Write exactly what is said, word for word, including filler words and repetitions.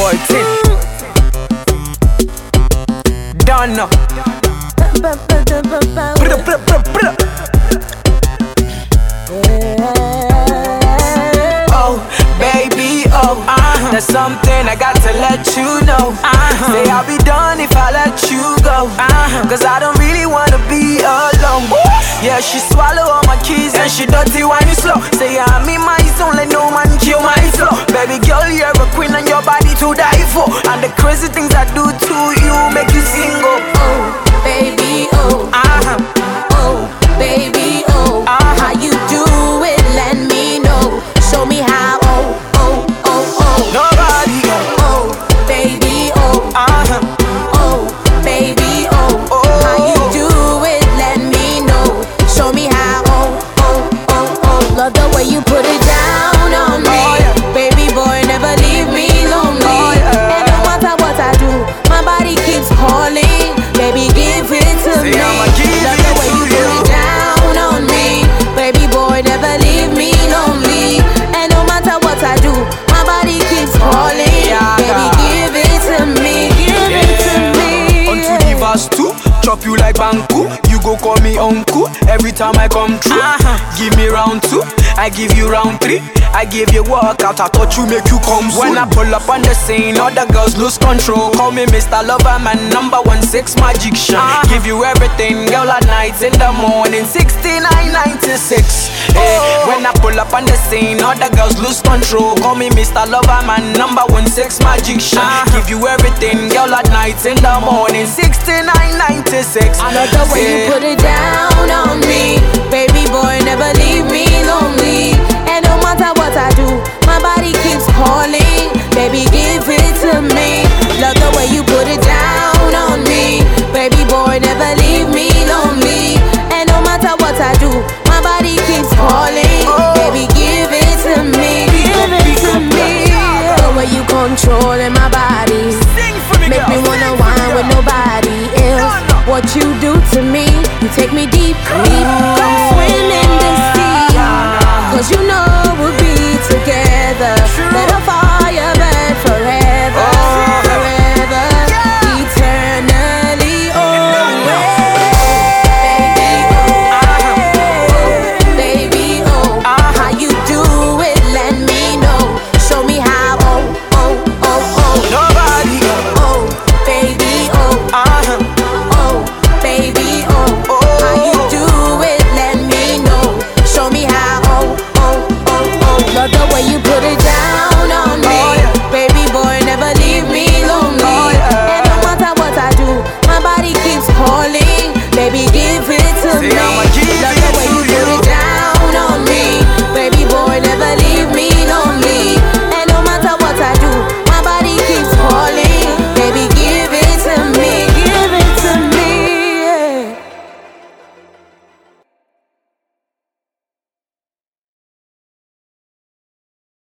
boy Tin. Don't know. Brr, brr, brr, brr. Oh, baby, oh, uh-huh. There's something I got to let you know. Uh-huh. Say I'll be done if I let you go. Uh-huh. Cause I don't really wanna be alone. Yeah, she swallow all my keys and she dirty when you slow. Say I'm in my zone, let no man kill my flow. Baby girl, you're a queen and your body to die for. And the crazy things I do to you make you single. Oh, baby, oh, uh-huh. Oh, baby, oh, uh-huh. How you do it, let me know. Show me how, oh, oh, oh, oh. Nobody got. Oh, baby, oh, uh-huh. Oh, baby, oh, oh. How you do it, let me know. Show me how, oh, oh, oh, oh. Love the way you put it down on me. Oh, yeah. Baby boy, never leave me lonely. Oh, yeah. And no matter what I do, my body keeps calling. Baby, give it to Say me. I'ma give Love it the way to you put you. it down on me. Baby boy, never leave me lonely. And no matter what I do, my body keeps calling. Yeah, Baby, yeah. give it to me. Give it to me. Onto the verse two, chop you like Banku. You go call me uncle every time I come through. Uh-huh. Give me round two, I give you round three. I give you workout, I thought you make you come soon. When I pull up on the scene, all the girls lose control. Call me Mister Lover, man, number one six magician. Uh-huh. Give you everything, girl, at night, in the morning, sixty-nine ninety-six. Hey, oh. When I pull up on the scene, all the girls lose control. Call me Mister Lover, man, number one six magician. Uh-huh. Give you everything, girl, at night, in the morning, sixty-nine ninety-six. I love the way yeah. you put it down on me. Baby boy, never leave me lonely. And no matter what I do, my body keeps calling. Baby, give it to me. Love the way you put it down on me. Baby boy, never leave me lonely. And no matter what I do, my body keeps calling. Oh. Baby, give it to me. Give it to me. The way you controlling my body. Sing for me, Make girl. me wanna Sing for whine me, with girl. nobody else. What you do to me, you take me deep. Deep. Come swimming